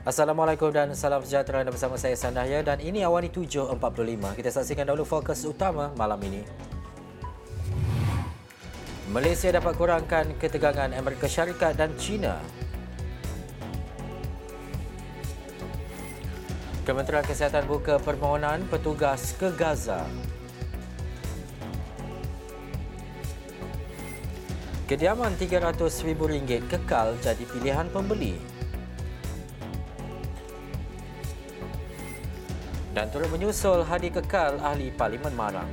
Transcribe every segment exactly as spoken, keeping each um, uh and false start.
Assalamualaikum dan salam sejahtera, anda bersama saya Sandahya dan ini Awani tujuh empat puluh lima. Kita saksikan dahulu fokus utama malam ini. Malaysia dapat kurangkan ketegangan Amerika Syarikat dan China. Kementerian Kesihatan buka permohonan petugas ke Gaza. Kediaman tiga ratus ribu ringgit kekal jadi pilihan pembeli. Dan turut menyusul hadi kekal ahli Parlimen Marang.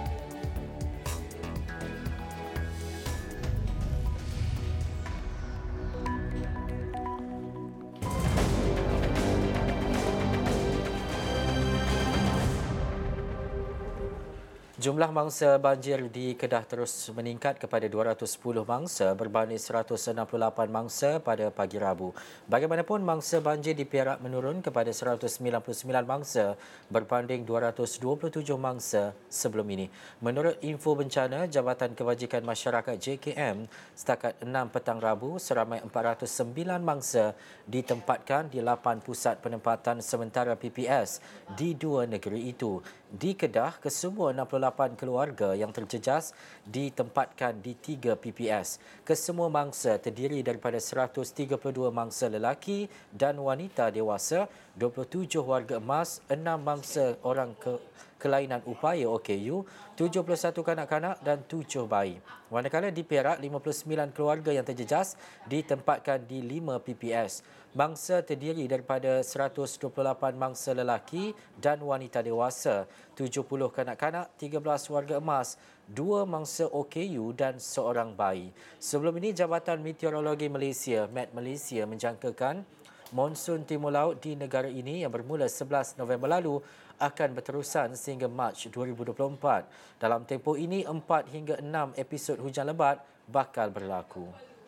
Jumlah mangsa banjir di Kedah terus meningkat kepada dua ratus sepuluh mangsa berbanding seratus enam puluh lapan mangsa pada pagi Rabu. Bagaimanapun, mangsa banjir di Perak menurun kepada seratus sembilan puluh sembilan mangsa berbanding dua ratus dua puluh tujuh mangsa sebelum ini. Menurut info bencana Jabatan Kebajikan Masyarakat J K M, setakat enam petang Rabu, seramai empat ratus sembilan mangsa ditempatkan di lapan pusat penempatan sementara P P S di dua negeri itu. Di Kedah, kesemua enam puluh lapan keluarga yang terjejas ditempatkan di tiga P P S. Kesemua mangsa terdiri daripada seratus tiga puluh dua mangsa lelaki dan wanita dewasa, dua puluh tujuh warga emas, enam mangsa orang ke kelainan upaya O K U, tujuh puluh satu kanak-kanak dan tujuh bayi. Manakala di Perak, lima puluh sembilan keluarga yang terjejas ditempatkan di lima P P S. Mangsa terdiri daripada seratus dua puluh lapan mangsa lelaki dan wanita dewasa, tujuh puluh kanak-kanak, tiga belas warga emas, dua mangsa O K U dan seorang bayi. Sebelum ini, Jabatan Meteorologi Malaysia, Met Malaysia, menjangkakan monsun timur laut di negara ini yang bermula sebelas November lalu akan berterusan sehingga Mac dua ribu dua puluh empat. Dalam tempoh ini, empat hingga enam episod hujan lebat bakal berlaku.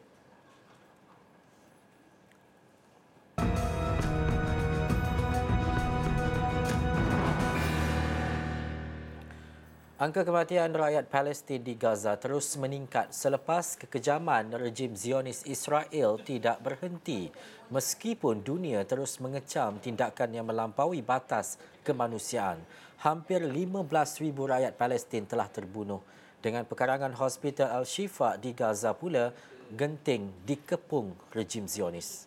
Angka kematian rakyat Palestin di Gaza terus meningkat selepas kekejaman rejim Zionis Israel tidak berhenti meskipun dunia terus mengecam tindakan yang melampaui batas kemanusiaan. Hampir lima belas ribu rakyat Palestin telah terbunuh dengan pekarangan Hospital Al-Shifa di Gaza pula genting dikepung rejim Zionis.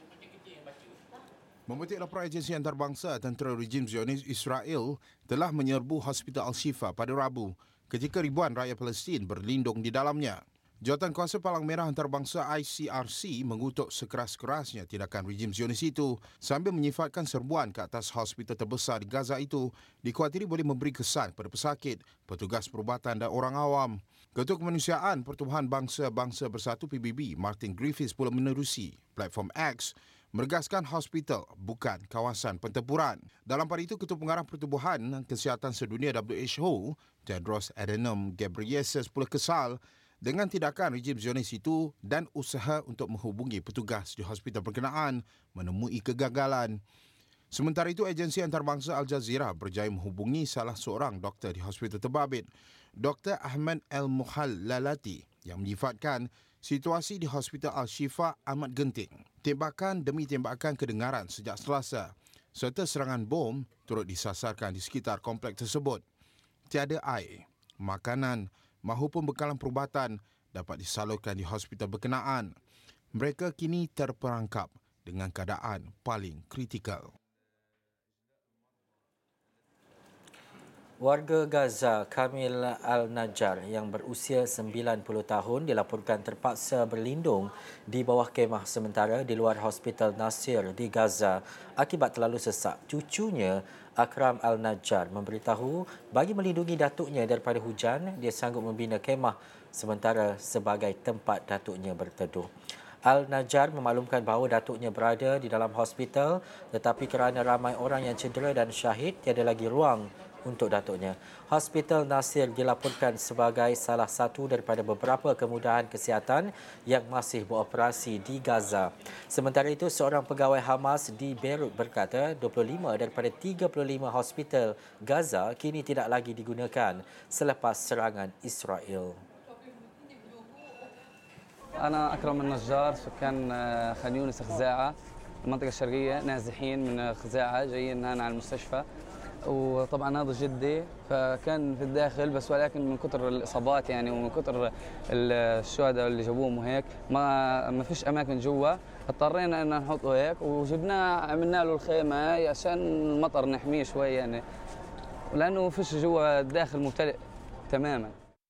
Memetik laporan agensi antarabangsa, tentera rejim Zionis Israel telah menyerbu Hospital Al-Shifa pada Rabu ketika ribuan rakyat Palestin berlindung di dalamnya. Jawatan Kuasa Palang Merah Antarabangsa I C R C mengutuk sekeras-kerasnya tindakan rejim Zionis itu sambil menyifatkan serbuan ke atas hospital terbesar di Gaza itu dikhawatiri boleh memberi kesan kepada pesakit, petugas perubatan dan orang awam. Ketua Kemanusiaan Pertubuhan Bangsa-Bangsa Bersatu P B B, Martin Griffiths pula menerusi platform X menegaskan hospital bukan kawasan pertempuran. Dalam pada itu, Ketua Pengarah Pertubuhan Kesihatan Sedunia W H O, Tedros Adhanom Ghebreyesus pula kesal dengan tindakan rejim Zionis itu dan usaha untuk menghubungi petugas di hospital berkenaan menemui kegagalan. Sementara itu, agensi antarabangsa Al Jazeera berjaya menghubungi salah seorang doktor di hospital terbabit, Doktor Ahmad Al-Muhallalati, yang menyifatkan situasi di Hospital Al-Shifa amat genting. Tembakan demi tembakan kedengaran sejak Selasa serta serangan bom turut disasarkan di sekitar kompleks tersebut. Tiada air, makanan mahupun bekalan perubatan dapat disalurkan di hospital berkenaan. Mereka kini terperangkap dengan keadaan paling kritikal. Warga Gaza Kamil Al-Najjar yang berusia sembilan puluh tahun dilaporkan terpaksa berlindung di bawah kemah sementara di luar Hospital Nasir di Gaza akibat terlalu sesak. Cucunya Akram Al-Najjar memberitahu bagi melindungi datuknya daripada hujan, dia sanggup membina kemah sementara sebagai tempat datuknya berteduh. Al-Najjar memaklumkan bahawa datuknya berada di dalam hospital tetapi kerana ramai orang yang cedera dan syahid, tiada lagi ruang untuk datuknya. Hospital Nasir dilaporkan sebagai salah satu daripada beberapa kemudahan kesihatan yang masih beroperasi di Gaza. Sementara itu, seorang pegawai Hamas di Beirut berkata dua puluh lima daripada tiga puluh lima hospital Gaza kini tidak lagi digunakan selepas serangan Israel. أنا أكرم النجار سكان خان يونس خزاعة المنطقة الشرقية نازحين من خزاعة جايين هنا على المستشفى، وطبعا هذا جدي فكان في الداخل، بس ولكن من كثر الإصابات يعني ومن كثر الشهداء اللي جابوهم وهيك ما ما فيش أماكن جوا، اضطرينا ان نحطه هيك وجبناه عملنا له الخيمة عشان المطر نحميه شوي يعني، لأنه فيش جوا الداخل ممتلئ تماما.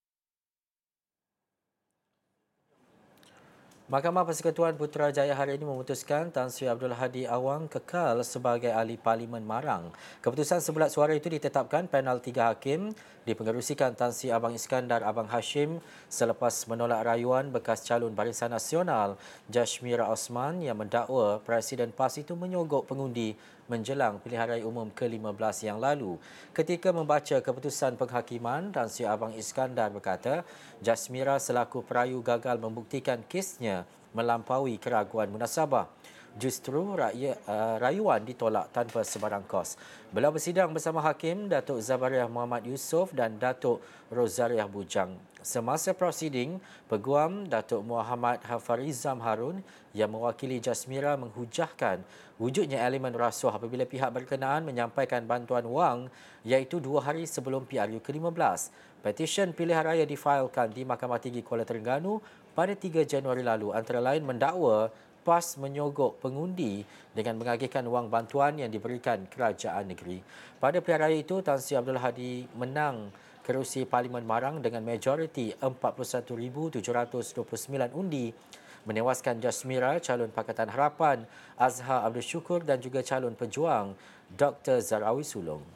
Mahkamah Persekutuan Putrajaya hari ini memutuskan Tan Sri Abdul Hadi Awang kekal sebagai ahli Parlimen Marang. Keputusan sebulat suara itu ditetapkan panel tiga hakim dipengerusikan Tan Sri Abang Iskandar Abang Hashim selepas menolak rayuan bekas calon Barisan Nasional Jashmira Osman yang mendakwa Presiden PAS itu menyogok pengundi menjelang pilihan raya umum ke lima belas yang lalu. Ketika membaca keputusan penghakiman, Tan Sri Abang Iskandar berkata, Jashmira selaku perayu gagal membuktikan kesnya melampaui keraguan munasabah. Justru raya, uh, rayuan ditolak tanpa sebarang kos. Beliau bersidang bersama Hakim Datuk Zabariah Muhammad Yusof dan Datuk Rozariah Bujang. Semasa prosiding, Peguam Datuk Muhammad Hafarizam Harun yang mewakili Jashmira menghujahkan wujudnya elemen rasuah apabila pihak berkenaan menyampaikan bantuan wang iaitu dua hari sebelum P R U ke lima belas. Petisyen pilihan raya difailkan di Mahkamah Tinggi Kuala Terengganu pada tiga Januari lalu, antara lain mendakwa PAS menyogok pengundi dengan mengagihkan wang bantuan yang diberikan kerajaan negeri. Pada pilihan raya itu, Tan Sri Abdul Hadi menang kerusi Parlimen Marang dengan majoriti empat puluh satu ribu tujuh ratus dua puluh sembilan undi, menewaskan Jashmira, calon Pakatan Harapan Azhar Abdul Syukur dan juga calon pejuang Doktor Zarawi Sulong.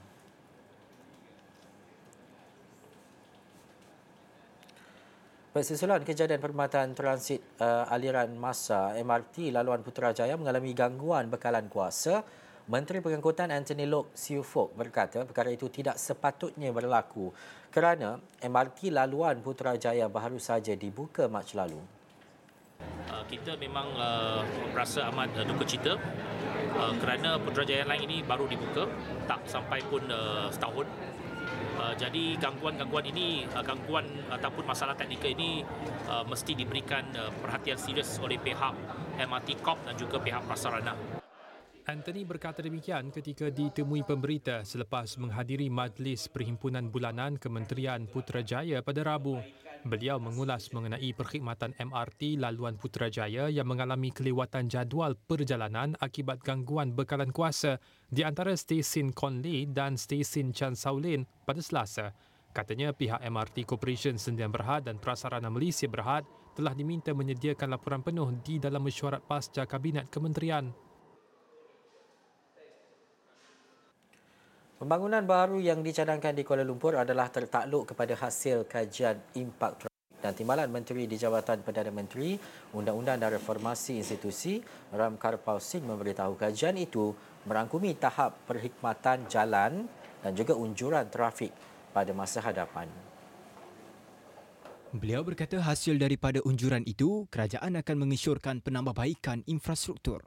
Susulan kejadian perkhidmatan transit uh, aliran massa M R T laluan Putrajaya mengalami gangguan bekalan kuasa, Menteri Pengangkutan Anthony Loke Siu Fok berkata perkara itu tidak sepatutnya berlaku kerana M R T laluan Putrajaya baru saja dibuka Mac lalu. Uh, kita memang uh, rasa amat uh, duka cita uh, kerana Putrajaya Line ini baru dibuka, tak sampai pun uh, setahun. Uh, jadi gangguan-gangguan ini, uh, gangguan ataupun masalah teknikal ini uh, mesti diberikan uh, perhatian serius oleh pihak M R T Corp dan juga pihak prasarana. Anthony berkata demikian ketika ditemui pemberita selepas menghadiri Majlis Perhimpunan Bulanan Kementerian Putrajaya pada Rabu. Beliau mengulas mengenai perkhidmatan M R T laluan Putrajaya yang mengalami kelewatan jadual perjalanan akibat gangguan bekalan kuasa di antara stesen Conley dan stesen Chan Sau Lin pada Selasa. Katanya pihak M R T Corporation Sdn Bhd dan Prasarana Malaysia Berhad telah diminta menyediakan laporan penuh di dalam mesyuarat pasca Kabinet Kementerian. Pembangunan baru yang dicadangkan di Kuala Lumpur adalah tertakluk kepada hasil kajian impak trafik dan Timbalan Menteri di Jabatan Perdana Menteri, Undang-Undang dan Reformasi Institusi Ram Karpal Singh memberitahu kajian itu merangkumi tahap perkhidmatan jalan dan juga unjuran trafik pada masa hadapan. Beliau berkata hasil daripada unjuran itu, kerajaan akan mengesyorkan penambahbaikan infrastruktur.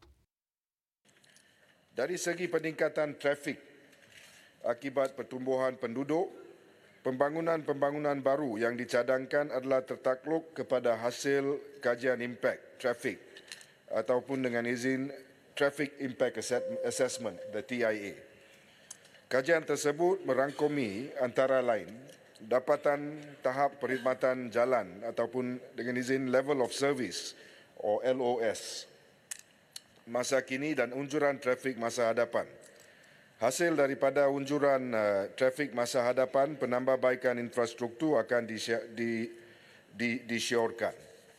Dari segi peningkatan trafik akibat pertumbuhan penduduk, pembangunan-pembangunan baru yang dicadangkan adalah tertakluk kepada hasil kajian impak trafik ataupun dengan izin Traffic Impact Assessment, the T I A. Kajian tersebut merangkumi antara lain dapatan tahap perkhidmatan jalan ataupun dengan izin Level of Service or L O S masa kini dan unjuran trafik masa hadapan. Hasil daripada unjuran uh, trafik masa hadapan, penambahbaikan infrastruktur akan disya, di, di, disyorkan.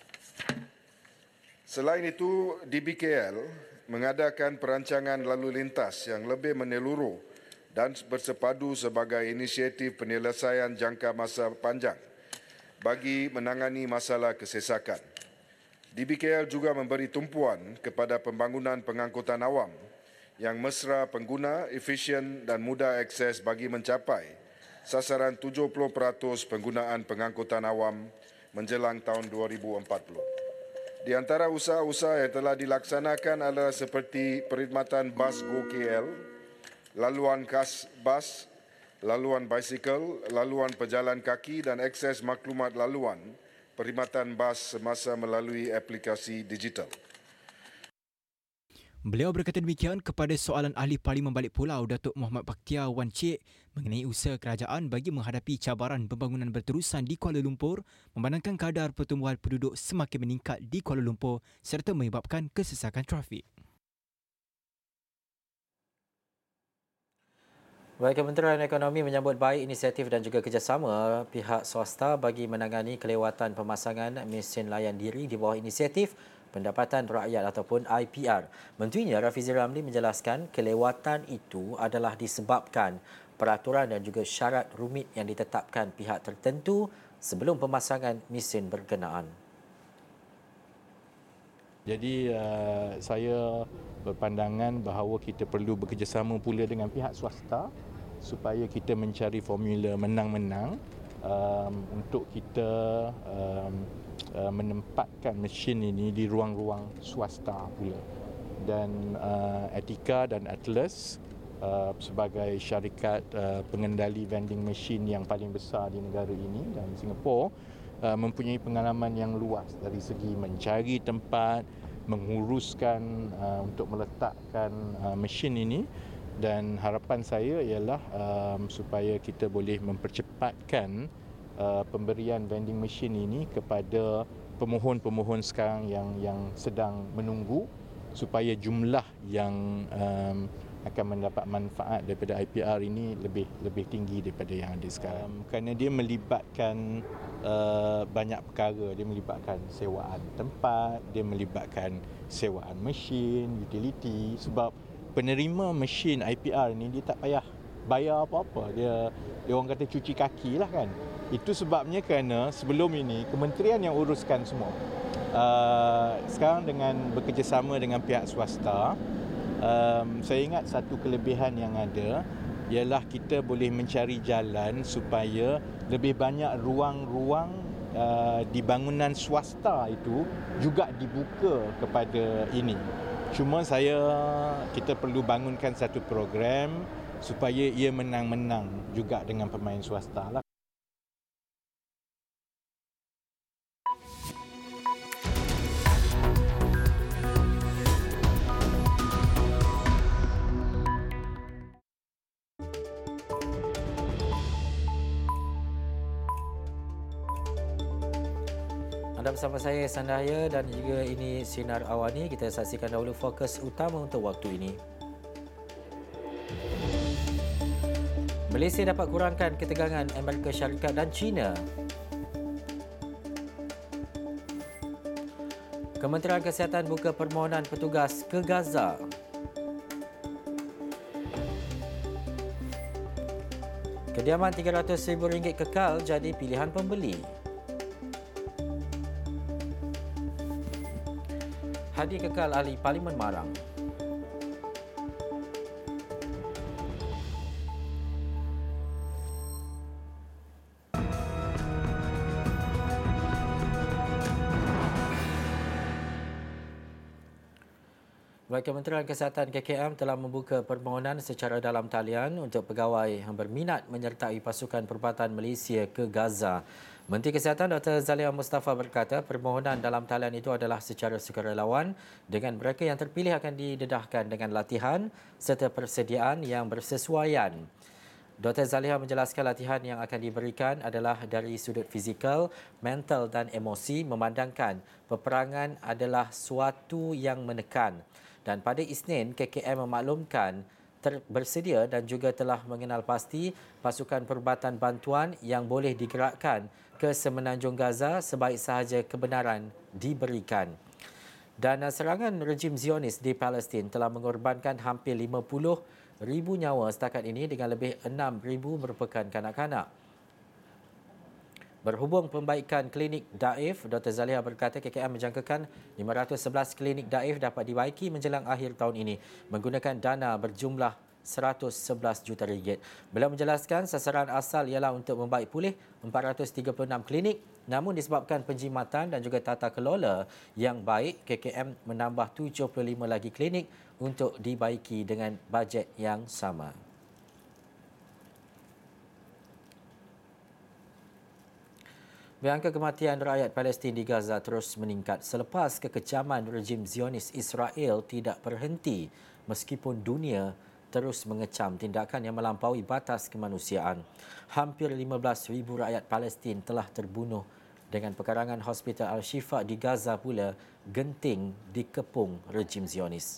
Selain itu, D B K L mengadakan perancangan lalu lintas yang lebih menyeluruh dan bersepadu sebagai inisiatif penyelesaian jangka masa panjang bagi menangani masalah kesesakan. D B K L juga memberi tumpuan kepada pembangunan pengangkutan awam yang mesra pengguna, efisien dan mudah akses bagi mencapai sasaran tujuh puluh peratus penggunaan pengangkutan awam menjelang tahun dua ribu empat puluh. Di antara usaha-usaha yang telah dilaksanakan adalah seperti perkhidmatan bas Go K L, laluan khas bas, laluan basikal, laluan pejalan kaki dan akses maklumat laluan, perkhidmatan bas semasa melalui aplikasi digital. Beliau berkata demikian kepada soalan Ahli Parlimen Balik Pulau Datuk Muhammad Bakhtiar Wan Cik mengenai usaha kerajaan bagi menghadapi cabaran pembangunan berterusan di Kuala Lumpur memandangkan kadar pertumbuhan penduduk semakin meningkat di Kuala Lumpur serta menyebabkan kesesakan trafik. Baik, Kementerian Ekonomi menyambut baik inisiatif dan juga kerjasama pihak swasta bagi menangani kelewatan pemasangan mesin layan diri di bawah inisiatif Pendapatan Rakyat ataupun I P R. Menterinya Rafizi Ramli menjelaskan kelewatan itu adalah disebabkan peraturan dan juga syarat rumit yang ditetapkan pihak tertentu sebelum pemasangan mesin berkenaan. Jadi uh, saya berpandangan bahawa kita perlu bekerjasama pula dengan pihak swasta supaya kita mencari formula menang-menang um, untuk kita um, uh, menempatkan mesin ini di ruang-ruang swasta pula. Dan uh, Etika dan Atlas uh, sebagai syarikat uh, pengendali vending machine yang paling besar di negara ini dan Singapura uh, mempunyai pengalaman yang luas dari segi mencari tempat, menguruskan uh, untuk meletakkan uh, mesin ini, dan harapan saya ialah um, supaya kita boleh mempercepatkan uh, pemberian vending machine ini kepada pemohon-pemohon sekarang yang yang sedang menunggu supaya jumlah yang um, akan mendapat manfaat daripada I P R ini lebih lebih tinggi daripada yang ada sekarang. Um, kerana dia melibatkan uh, banyak perkara, dia melibatkan sewaan tempat, dia melibatkan sewaan mesin, utility, sebab penerima mesin I P R ni dia tak payah bayar apa-apa. Dia dia orang kata cuci kaki lah kan. Itu sebabnya kerana sebelum ini kementerian yang uruskan semua. Uh, sekarang dengan bekerjasama dengan pihak swasta, um, saya ingat satu kelebihan yang ada ialah kita boleh mencari jalan supaya lebih banyak ruang-ruang uh, di bangunan swasta itu juga dibuka kepada ini. Cuma saya kita perlu bangunkan satu program supaya ia menang-menang juga dengan pemain swasta lah. Anda bersama saya Sandaya dan juga ini Sinar Awani. Kita saksikan dahulu fokus utama untuk waktu ini. Malaysia dapat kurangkan ketegangan Amerika Syarikat dan China. Kementerian Kesihatan buka permohonan petugas ke Gaza. Kediaman tiga ratus ribu ringgit kekal jadi pilihan pembeli. Hadi kekal ahli Parlimen Marang. Baik, Kementerian Kesihatan K K M telah membuka permohonan secara dalam talian untuk pegawai yang berminat menyertai pasukan perubatan Malaysia ke Gaza. Menteri Kesihatan Doktor Zaliha Mustafa berkata permohonan dalam talian itu adalah secara sukarelawan dengan mereka yang terpilih akan didedahkan dengan latihan serta persediaan yang bersesuaian. Doktor Zaliha menjelaskan latihan yang akan diberikan adalah dari sudut fizikal, mental dan emosi, memandangkan peperangan adalah suatu yang menekan. Dan pada Isnin, K K M memaklumkan bersedia dan juga telah mengenal pasti pasukan perubatan bantuan yang boleh digerakkan ke semenanjung Gaza sebaik sahaja kebenaran diberikan. Dan serangan rejim Zionis di Palestin telah mengorbankan hampir lima puluh ribu nyawa setakat ini dengan lebih enam ribu merupakan kanak-kanak. Berhubung pembaikan klinik Daif, Doktor Zaliha berkata K K M menjangkakan lima ratus sebelas klinik Daif dapat dibaiki menjelang akhir tahun ini menggunakan dana berjumlah seratus sebelas juta ringgit. Beliau menjelaskan sasaran asal ialah untuk membaik pulih empat ratus tiga puluh enam klinik, namun disebabkan penjimatan dan juga tata kelola yang baik, K K M menambah tujuh puluh lima lagi klinik untuk dibaiki dengan bajet yang sama. Angka kematian rakyat Palestin di Gaza terus meningkat selepas kekejaman rejim Zionis Israel tidak berhenti meskipun dunia terus mengecam tindakan yang melampaui batas kemanusiaan. Hampir lima belas ribu rakyat Palestin telah terbunuh dengan pekarangan Hospital Al-Shifa di Gaza pula genting dikepung rejim Zionis.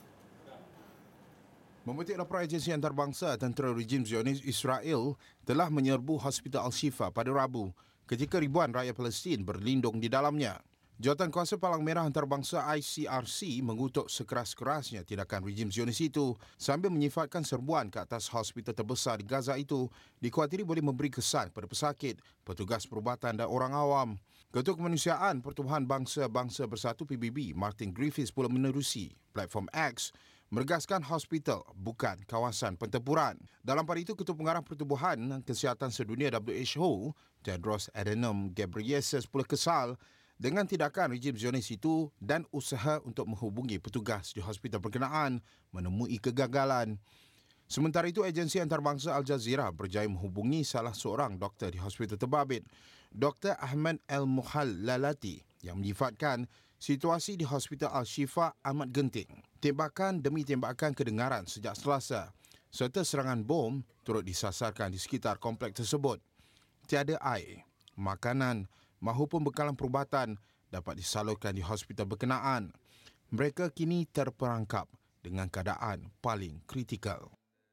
Memetik laporan agensi antarabangsa, tentera rejim Zionis Israel telah menyerbu Hospital Al-Shifa pada Rabu ketika ribuan rakyat Palestin berlindung di dalamnya. Jawatankuasa Palang Merah Antarabangsa I C R C mengutuk sekeras-kerasnya tindakan rejim Zionis itu sambil menyifatkan serbuan ke atas hospital terbesar di Gaza itu dikhawatiri boleh memberi kesan kepada pesakit, petugas perubatan dan orang awam. Ketua Kemanusiaan Pertubuhan Bangsa-Bangsa Bersatu P B B, Martin Griffiths pula menerusi platform X meregaskan hospital bukan kawasan pentempuran. Dalam pada itu, Ketua Pengarah Pertubuhan Kesihatan Sedunia W H O, Tedros Adhanom Ghebreyesus pula kesal dengan tindakan rejim Zionis itu dan usaha untuk menghubungi petugas di hospital berkenaan menemui kegagalan. Sementara itu, agensi antarabangsa Al Jazeera berjaya menghubungi salah seorang doktor di hospital terbabit, Doktor Ahmad El-Muhallalati, yang menyifatkan situasi di Hospital Al-Shifa amat genting. Tembakan demi tembakan kedengaran sejak Selasa serta serangan bom turut disasarkan di sekitar kompleks tersebut. Tiada air, makanan mahupun bekalan perubatan dapat disalurkan di hospital berkenaan. Mereka kini terperangkap dengan keadaan paling kritikal.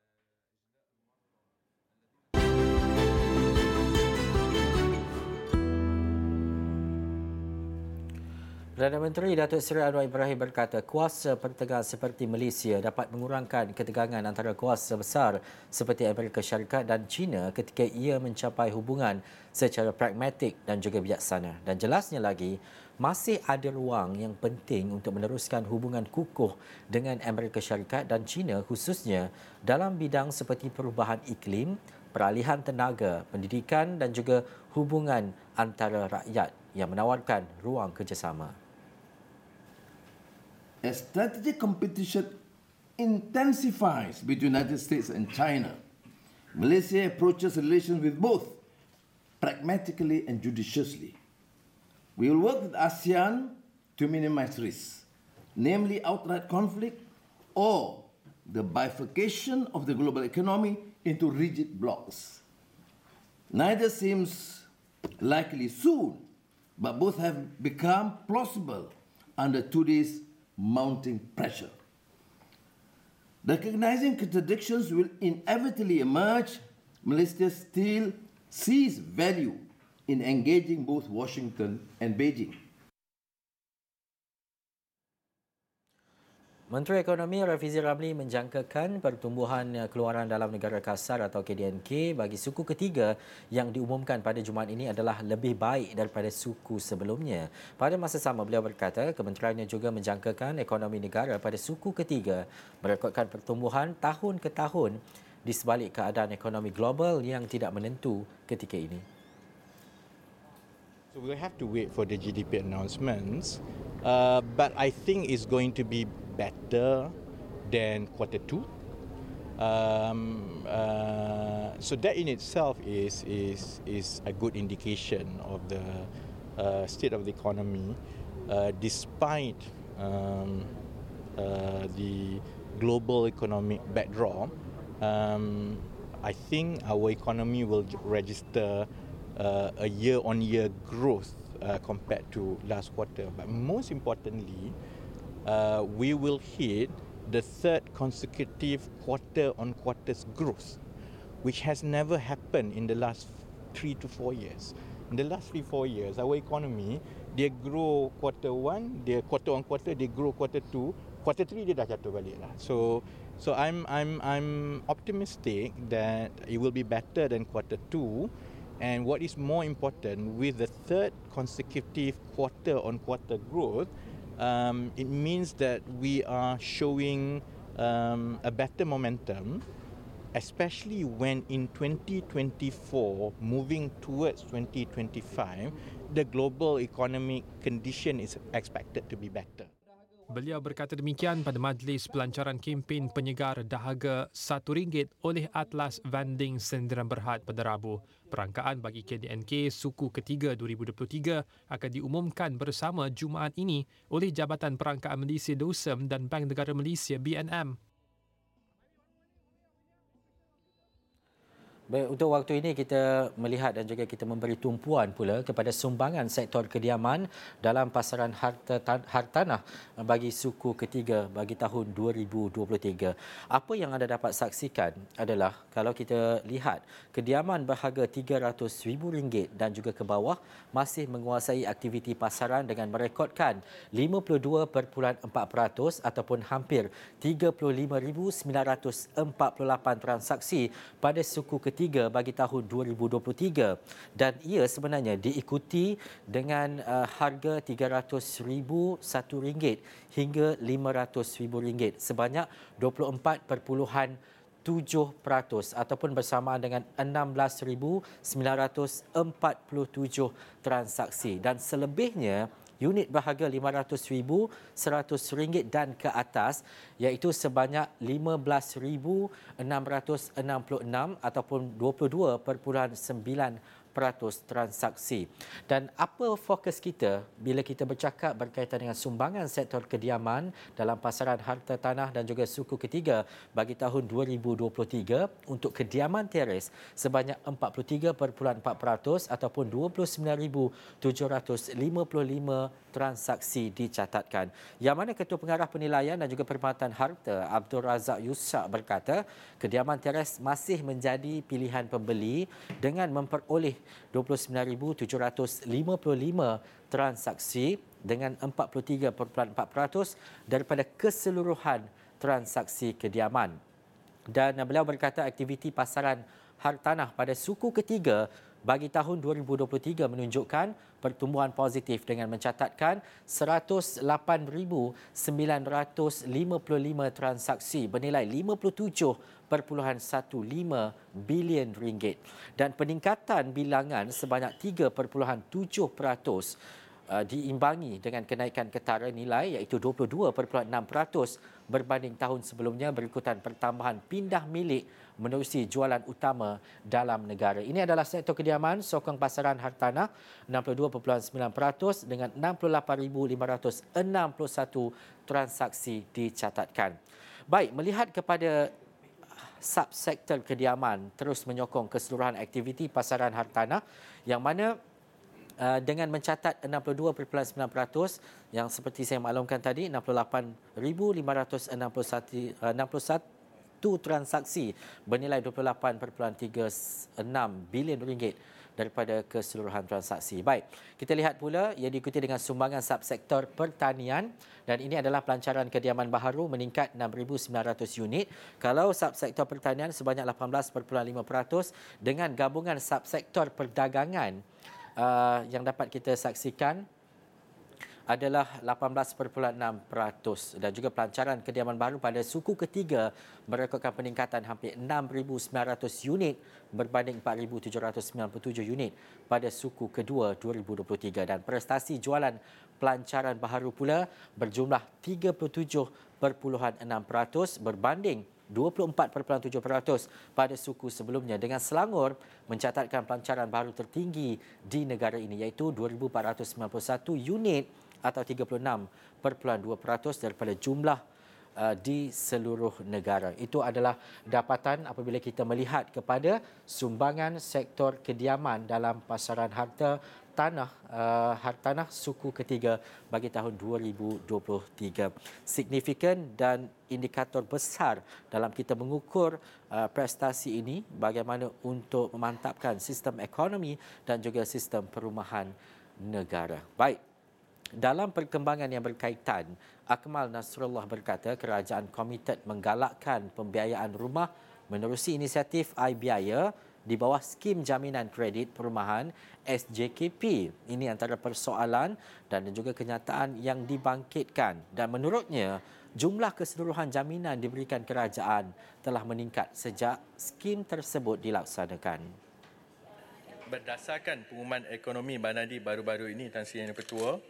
Perdana Menteri Datuk Seri Anwar Ibrahim berkata kuasa pertegangan seperti Malaysia dapat mengurangkan ketegangan antara kuasa besar seperti Amerika Syarikat dan China ketika ia mencapai hubungan secara pragmatik dan juga bijaksana. Dan jelasnya lagi, masih ada ruang yang penting untuk meneruskan hubungan kukuh dengan Amerika Syarikat dan China khususnya dalam bidang seperti perubahan iklim, peralihan tenaga, pendidikan dan juga hubungan antara rakyat yang menawarkan ruang kerjasama. As strategic competition intensifies between the United States and China, Malaysia approaches relations with both pragmatically and judiciously. We will work with ASEAN to minimize risks, namely outright conflict or the bifurcation of the global economy into rigid blocks. Neither seems likely soon, but both have become plausible under today's mounting pressure. Recognizing contradictions will inevitably emerge. Malaysia still sees value in engaging both Washington and Beijing. Menteri Ekonomi Rafizi Ramli menjangkakan pertumbuhan keluaran dalam negara kasar atau K D N K bagi suku ketiga yang diumumkan pada Jumaat ini adalah lebih baik daripada suku sebelumnya. Pada masa sama, beliau berkata kementeriannya juga menjangkakan ekonomi negara pada suku ketiga merekodkan pertumbuhan tahun ke tahun di sebalik keadaan ekonomi global yang tidak menentu ketika ini. So we'll have to wait for the G D P announcements, uh, but I think it's going to be better than quarter two. Um, uh, so that in itself is is is a good indication of the uh, state of the economy, uh, despite um, uh, the global economic backdrop. Um, I think our economy will register Uh, a year-on-year growth uh, compared to last quarter. But most importantly, uh, we will hit the third consecutive quarter-on-quarter growth, which has never happened in the last three to four years. In the last three, four years, our economy, they grow quarter one, they quarter-on-quarter, they grow quarter two, quarter three dia dah jatuh balik lah. So, so I'm I'm I'm optimistic that it will be better than quarter two. And what is more important, with the third consecutive quarter-on-quarter growth, um, it means that we are showing um, a better momentum, especially when in twenty twenty-four, moving towards twenty twenty-five, the global economic condition is expected to be better. Beliau berkata demikian pada majlis pelancaran kempen penyegar dahaga satu ringgit oleh Atlas Vending Sdn Berhad pada Rabu. Perangkaan bagi K D N K suku ketiga dua ribu dua puluh tiga akan diumumkan bersama Jumaat ini oleh Jabatan Perangkaan Malaysia D O S M dan Bank Negara Malaysia B N M. Baik, untuk waktu ini kita melihat dan juga kita memberi tumpuan pula kepada sumbangan sektor kediaman dalam pasaran harta hartanah bagi suku ketiga bagi tahun dua ribu dua puluh tiga. Apa yang anda dapat saksikan adalah kalau kita lihat kediaman berharga tiga ratus ribu ringgit dan juga ke bawah masih menguasai aktiviti pasaran dengan merekodkan lima puluh dua perpuluhan empat peratus ataupun hampir tiga puluh lima ribu sembilan ratus empat puluh lapan transaksi pada suku ketiga bagi tahun dua ribu dua puluh tiga dan ia sebenarnya diikuti dengan uh, harga tiga ratus ribu satu ringgit hingga lima ratus ribu ringgit sebanyak dua puluh empat perpuluhan tujuh peratus ataupun bersamaan dengan enam belas ribu sembilan ratus empat puluh tujuh transaksi dan selebihnya unit berharga lima ratus ribu seratus ringgit dan ke atas iaitu sebanyak lima belas ribu enam ratus enam puluh enam ataupun dua puluh dua perpuluhan sembilan peratus transaksi. Dan apa fokus kita bila kita bercakap berkaitan dengan sumbangan sektor kediaman dalam pasaran harta tanah dan juga suku ketiga bagi tahun dua ribu dua puluh tiga untuk kediaman teres sebanyak empat puluh tiga perpuluhan empat peratus ataupun dua puluh sembilan ribu tujuh ratus lima puluh lima transaksi dicatatkan. Yang mana Ketua Pengarah Penilaian dan juga Perkhidmatan Harta Abdul Razak Yusak berkata kediaman teres masih menjadi pilihan pembeli dengan memperoleh dua puluh sembilan ribu tujuh ratus lima puluh lima transaksi dengan empat puluh tiga perpuluhan empat peratus daripada keseluruhan transaksi kediaman. Dan beliau berkata aktiviti pasaran hartanah pada suku ketiga bagi tahun dua ribu dua puluh tiga menunjukkan pertumbuhan positif dengan mencatatkan seratus lapan ribu sembilan ratus lima puluh lima transaksi bernilai lima puluh tujuh perpuluhan lima belas bilion ringgit dan peningkatan bilangan sebanyak tiga perpuluhan tujuh peratus uh, diimbangi dengan kenaikan ketara nilai iaitu dua puluh dua perpuluhan enam peratus berbanding tahun sebelumnya berikutan pertambahan pindah milik menerusi jualan utama dalam negara. Ini adalah sektor kediaman sokong pasaran hartanah enam puluh dua perpuluhan sembilan peratus dengan enam puluh lapan ribu lima ratus enam puluh satu transaksi dicatatkan. Baik, melihat kepada subsektor kediaman terus menyokong keseluruhan aktiviti pasaran hartanah yang mana uh, dengan mencatat enam puluh dua perpuluhan sembilan peratus yang seperti saya maklumkan tadi enam puluh lapan ribu lima ratus enam puluh satu transaksi bernilai dua puluh lapan perpuluhan tiga enam bilion ringgit daripada keseluruhan transaksi. Baik, kita lihat pula ia diikuti dengan sumbangan subsektor pertanian dan ini adalah pelancaran kediaman baharu meningkat enam ribu sembilan ratus unit. Kalau subsektor pertanian sebanyak lapan belas perpuluhan lima peratus dengan gabungan subsektor perdagangan uh, yang dapat kita saksikan adalah lapan belas perpuluhan enam peratus dan juga pelancaran kediaman baru pada suku ketiga merekodkan peningkatan hampir enam ribu sembilan ratus unit berbanding empat ribu tujuh ratus sembilan puluh tujuh unit pada suku kedua dua ribu dua puluh tiga dan prestasi jualan pelancaran baharu pula berjumlah tiga puluh tujuh perpuluhan enam peratus berbanding dua puluh empat perpuluhan tujuh peratus pada suku sebelumnya dengan Selangor mencatatkan pelancaran baharu tertinggi di negara ini iaitu dua ribu empat ratus sembilan puluh satu unit atau tiga puluh enam perpuluhan dua peratus daripada jumlah uh, di seluruh negara. Itu adalah dapatan apabila kita melihat kepada sumbangan sektor kediaman dalam pasaran harta tanah uh, hartanah suku ketiga bagi tahun dua ribu dua puluh tiga. Signifikan dan indikator besar dalam kita mengukur uh, prestasi ini bagaimana untuk memantapkan sistem ekonomi dan juga sistem perumahan negara. Baik. Dalam perkembangan yang berkaitan, Akmal Nasrullah berkata kerajaan komited menggalakkan pembiayaan rumah menerusi inisiatif iBiaya di bawah skim jaminan kredit perumahan S J K P. Ini antara persoalan dan juga kenyataan yang dibangkitkan dan menurutnya jumlah keseluruhan jaminan diberikan kerajaan telah meningkat sejak skim tersebut dilaksanakan. Berdasarkan pengumuman ekonomi Banadi baru-baru ini Tan Sri Yang Ketua,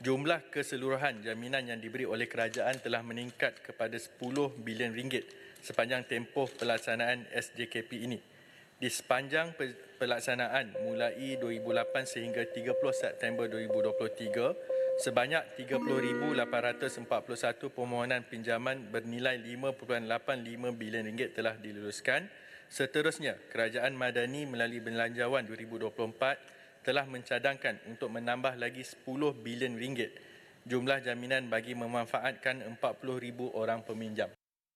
Jumlah keseluruhan jaminan yang diberi oleh kerajaan telah meningkat kepada sepuluh bilion ringgit sepanjang tempoh pelaksanaan S J K P ini. Di sepanjang pelaksanaan mulai dua ribu lapan sehingga tiga puluh September dua ribu dua puluh tiga, sebanyak tiga puluh ribu lapan ratus empat puluh satu permohonan pinjaman bernilai lima perpuluhan lapan lima bilion ringgit telah diluluskan. Seterusnya, Kerajaan Madani melalui Belanjawan dua ribu dua puluh empat telah mencadangkan untuk menambah lagi sepuluh bilion ringgit jumlah jaminan bagi memanfaatkan empat puluh ribu orang peminjam.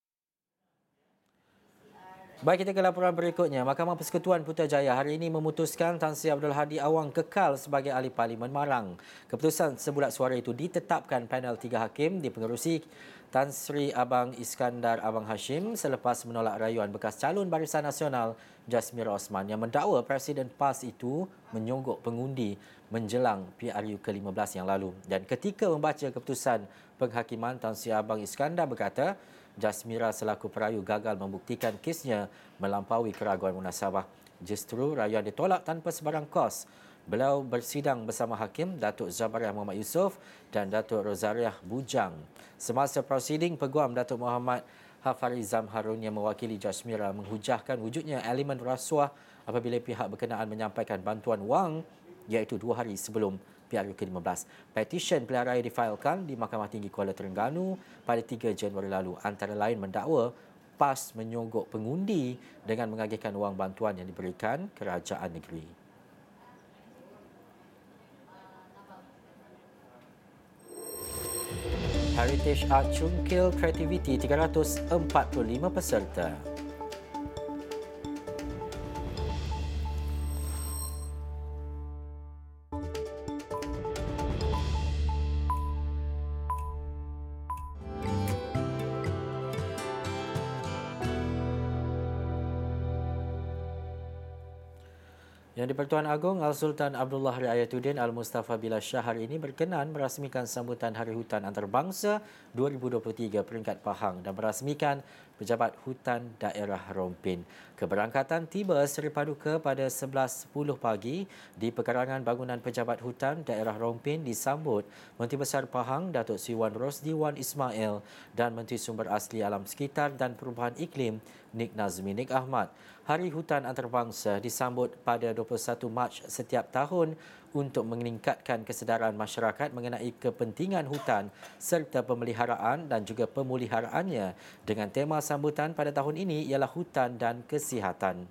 Baik, kita ke laporan berikutnya. Mahkamah Persekutuan Putrajaya hari ini memutuskan Tan Sri Abdul Hadi Awang kekal sebagai ahli Parlimen Marang. Keputusan sebulat suara itu ditetapkan panel tiga hakim dipengerusi Tan Sri Abang Iskandar Abang Hashim selepas menolak rayuan bekas calon Barisan Nasional Jasmira Osman yang mendakwa Presiden P A S itu menyogok pengundi menjelang P R U ke lima belas yang lalu. Dan ketika membaca keputusan penghakiman, Tan Sri Abang Iskandar berkata Jasmira selaku perayu gagal membuktikan kesnya melampaui keraguan munasabah. Justru rayuan ditolak tanpa sebarang kos. Beliau bersidang bersama Hakim Datuk Zabariah Muhammad Yusof dan Datuk Rozariah Bujang. Semasa prosiding, Peguam Datuk Muhammad Hafarizam Harun yang mewakili Jasmira menghujahkan wujudnya elemen rasuah apabila pihak berkenaan menyampaikan bantuan wang iaitu dua hari sebelum P R U ke lima belas. Petisyen pilihan raya difailkan di Mahkamah Tinggi Kuala Terengganu pada tiga Januari lalu. Antara lain mendakwa P A S menyogok pengundi dengan mengagihkan wang bantuan yang diberikan kerajaan negeri. Heritage Art Cungkil Kreativiti tiga ratus empat puluh lima peserta. Yang di-Pertuan Agong, Al-Sultan Abdullah Riayatuddin Al-Mustafa Billah Shah hari ini berkenan merasmikan sambutan Hari Hutan Antarabangsa dua ribu dua puluh tiga peringkat Pahang dan merasmikan Pejabat Hutan Daerah Rompin. Keberangkatan tiba Seri Paduka pada sebelas sepuluh pagi di pekarangan bangunan Pejabat Hutan Daerah Rompin disambut Menteri Besar Pahang Datuk Sri Wan Rosdi Wan Ismail dan Menteri Sumber Asli Alam Sekitar dan Perubahan Iklim Nik Nazmi Nik Ahmad. Hari Hutan Antarabangsa disambut pada dua puluh satu Mac setiap tahun untuk meningkatkan kesedaran masyarakat mengenai kepentingan hutan serta pemeliharaan dan juga pemuliharaannya dengan tema sambutan pada tahun ini ialah hutan dan kesihatan.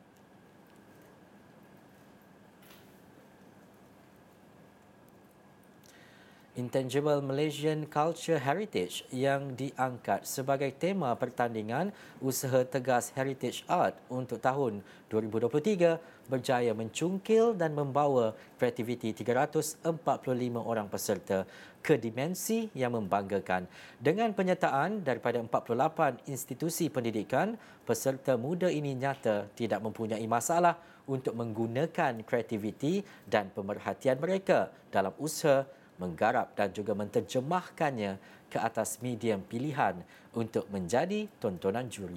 Intangible Malaysian Culture Heritage yang diangkat sebagai tema pertandingan usaha tegas Heritage Art untuk tahun dua ribu dua puluh tiga berjaya mencungkil dan membawa kreativiti tiga ratus empat puluh lima orang peserta ke dimensi yang membanggakan. Dengan penyertaan daripada empat puluh lapan institusi pendidikan, peserta muda ini nyata tidak mempunyai masalah untuk menggunakan kreativiti dan pemerhatian mereka dalam usaha menggarap dan juga menterjemahkannya ke atas medium pilihan untuk menjadi tontonan juri.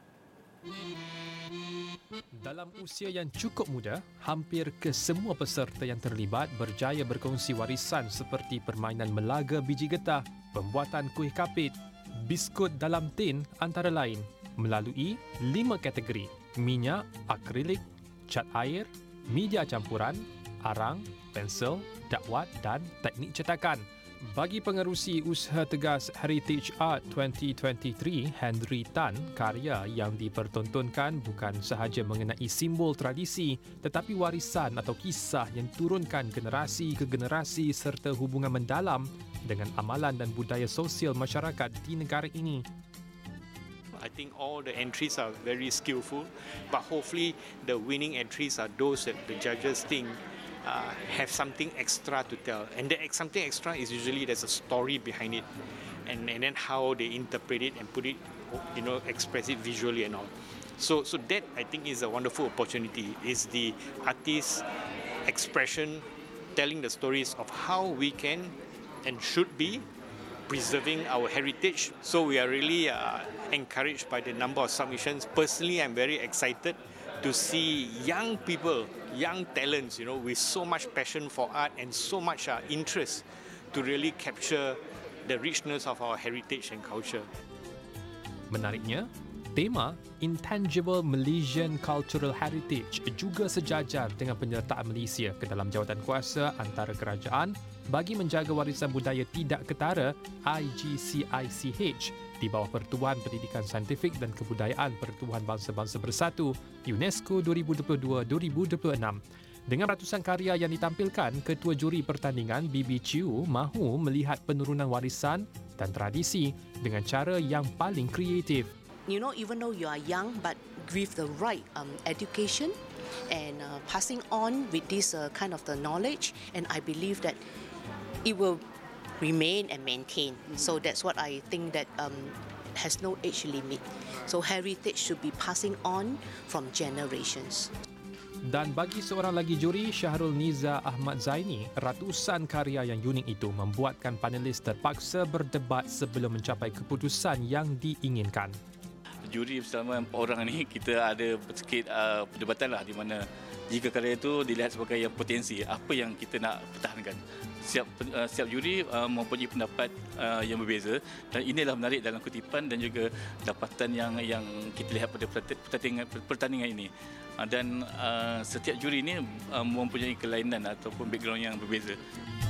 Dalam usia yang cukup muda, hampir kesemua peserta yang terlibat berjaya berkongsi warisan seperti permainan melaga biji getah, pembuatan kuih kapit, biskut dalam tin antara lain melalui lima kategori: minyak, akrilik, cat air, media campuran, arang, pensel, dakwat dan teknik cetakan. Bagi pengerusi usaha tegas Heritage Art dua ribu dua puluh tiga, Henry Tan, karya yang dipertontonkan bukan sahaja mengenai simbol tradisi tetapi warisan atau kisah yang turunkan generasi ke generasi serta hubungan mendalam dengan amalan dan budaya sosial masyarakat di negara ini. I think all the entries are very skillful, but hopefully the winning entries are those that the judges think Uh, have something extra to tell, and that something extra is usually there's a story behind it, and and then how they interpret it and put it, you know, express it visually and all. So so that I think is a wonderful opportunity. Is the artist's expression telling the stories of how we can and should be preserving our heritage. So we are really uh, encouraged by the number of submissions. Personally, I'm very excited to see young people, young talents, you know, with so much passion for art and so much uh, interest to really capture the richness of our heritage and culture. Menariknya, tema Intangible Malaysian Cultural Heritage juga sejajar dengan penyertaan Malaysia ke dalam jawatan kuasa antara kerajaan bagi menjaga warisan budaya tidak ketara I G C I C H di bawah Pertubuhan Pendidikan Saintifik dan Kebudayaan Pertubuhan Bangsa-Bangsa Bersatu UNESCO dua ribu dua puluh dua hingga dua ribu dua puluh enam. Dengan ratusan karya yang ditampilkan, Ketua Juri Pertandingan B B C U mahu melihat penurunan warisan dan tradisi dengan cara yang paling kreatif. You know, even though you are young, but with the right um, education and uh, passing on with this uh, kind of the knowledge, and I believe that it will remain and maintain. So that's what I think that um, has no age limit. So heritage should be passing on from generations. Dan bagi seorang lagi juri, Syahrul Niza Ahmad Zaini, ratusan karya yang unik itu membuatkan panelis terpaksa berdebat sebelum mencapai keputusan yang diinginkan. Juri bersama empat orang ni, kita ada sedikit uh, perdebatan lah, di mana jika karya itu dilihat sebagai yang potensi, apa yang kita nak pertahankan. Setiap, uh, setiap juri uh, mempunyai pendapat uh, yang berbeza, dan inilah menarik dalam kutipan dan juga dapatan yang yang kita lihat pada pertandingan, pertandingan ini. Uh, dan uh, setiap juri ini uh, mempunyai kelainan ataupun background yang berbeza.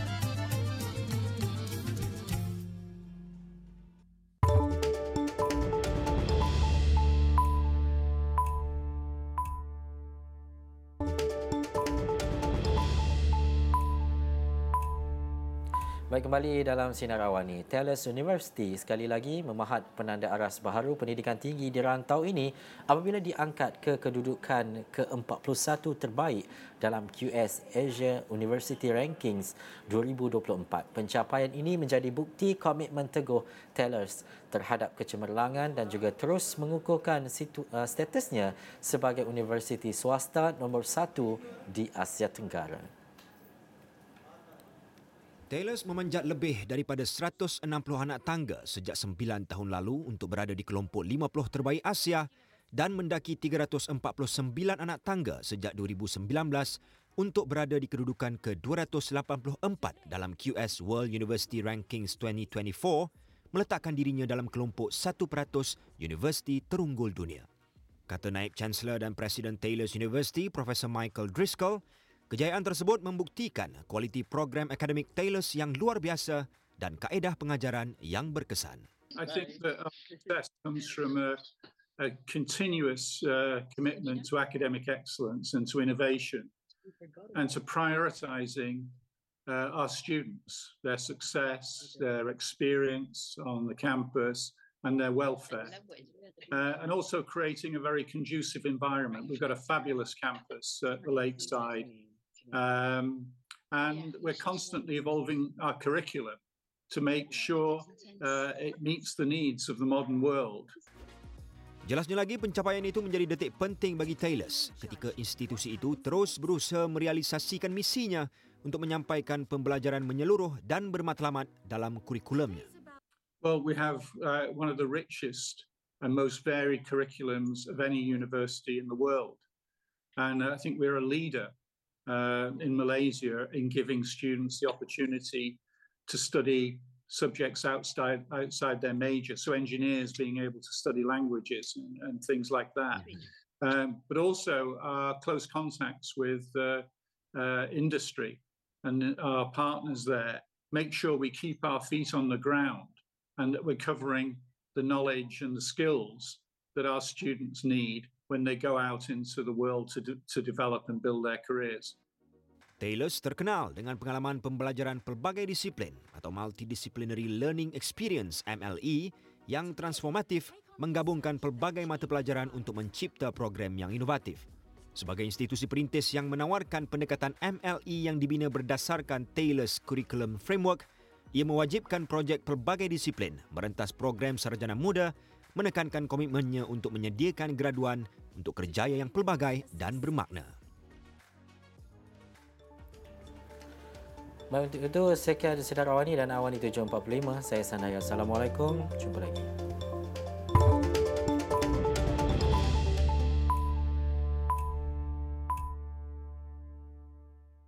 Baik, kembali dalam Sinar Awani. Tellers University sekali lagi memahat penanda aras baharu pendidikan tinggi di rantau ini apabila diangkat ke kedudukan ke empat puluh satu terbaik dalam Q S Asia University Rankings dua ribu dua puluh empat. Pencapaian ini menjadi bukti komitmen teguh Tellers terhadap kecemerlangan dan juga terus mengukuhkan situ, uh, statusnya sebagai universiti swasta nombor satu di Asia Tenggara. Tellers memanjat lebih daripada seratus enam puluh anak tangga sejak sembilan tahun lalu untuk berada di kelompok lima puluh terbaik Asia dan mendaki tiga ratus empat puluh sembilan anak tangga sejak dua ribu sembilan belas untuk berada di kedudukan ke dua ratus lapan puluh empat dalam Q S World University Rankings dua ribu dua puluh empat, meletakkan dirinya dalam kelompok satu peratus universiti terunggul dunia. Kata Naib Chancellor dan Presiden Tellers University, Profesor Michael Driscoll, kejayaan tersebut membuktikan kualiti program akademik Tellers yang luar biasa dan kaedah pengajaran yang berkesan. I think that our success comes from a, a continuous uh, commitment to academic excellence and to innovation and to prioritizing uh, our students, their success, their experience on the campus and their welfare. Uh, and also creating a very conducive environment. We've got a fabulous campus at the Lakeside. Um, and we're constantly evolving our curriculum to make sure uh, it meets the needs of the modern world. Jelasnya lagi, pencapaian itu menjadi detik penting bagi Tellers ketika institusi itu terus berusaha merealisasikan misinya untuk menyampaikan pembelajaran menyeluruh dan bermatlamat dalam kurikulumnya. Well, we have uh, one of the richest and most varied curriculums of any university in the world. And uh, I think we're a leader Uh, in Malaysia in giving students the opportunity to study subjects outside outside their major. So engineers being able to study languages and, and things like that. Um, but also our close contacts with uh, uh, industry and our partners there make sure we keep our feet on the ground and that we're covering the knowledge and the skills that our students need when they go out into the world to, de- to develop and build their careers. Tellers terkenal dengan pengalaman pembelajaran pelbagai disiplin atau Multidisciplinary Learning Experience M L E yang transformatif, menggabungkan pelbagai mata pelajaran untuk mencipta program yang inovatif. Sebagai institusi perintis yang menawarkan pendekatan M L E yang dibina berdasarkan Tellers Curriculum Framework, ia mewajibkan projek pelbagai disiplin merentas program sarjana muda, menekankan komitmennya untuk menyediakan graduan untuk kerjaya yang pelbagai dan bermakna. Baik, untuk itu sekian Sinar Awani dan Awani tujuh empat puluh lima. Saya Sanaya. Assalamualaikum. Jumpa lagi.